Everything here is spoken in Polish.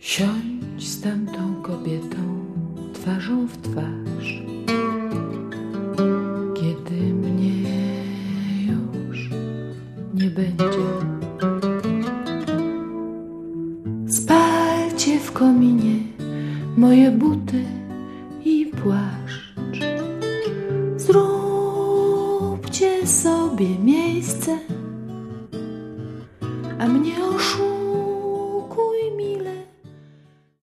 Siądź z tamtą kobietą twarzą w twarz, kiedy mnie już nie będzie. Spalcie w kominie moje buty i płaszcz. Zróbcie sobie miejsce, a mnie oszukać